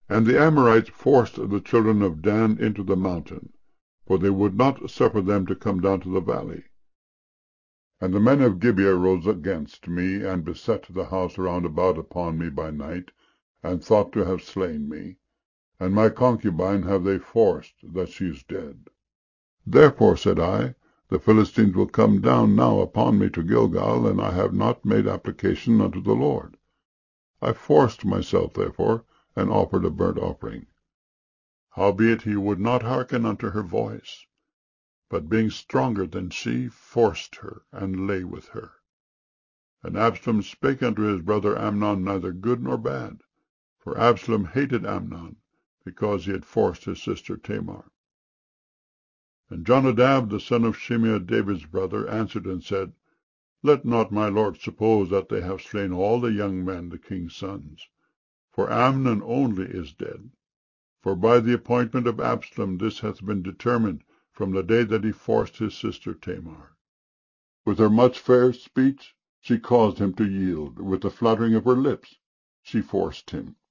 And the Amorites forced the children of Dan into the mountain, for they would not suffer them to come down to the valley. And the men of Gibeah rose against me, and beset the house round about upon me by night, and thought to have slain me. And my concubine have they forced, that she is dead. Therefore, said I, the Philistines will come down now upon me to Gilgal, and I have not made application unto the Lord. I forced myself, therefore, and offered a burnt offering. Howbeit he would not hearken unto her voice, but being stronger than she, forced her, and lay with her. And Absalom spake unto his brother Amnon neither good nor bad, for Absalom hated Amnon, because he had forced his sister Tamar. And Jonadab, the son of Shimeah, David's brother, answered and said, Let not my lord suppose that they have slain all the young men, the king's sons, for Amnon only is dead. For by the appointment of Absalom this hath been determined from the day that he forced his sister Tamar. With her much fair speech she caused him to yield. With the fluttering of her lips she forced him.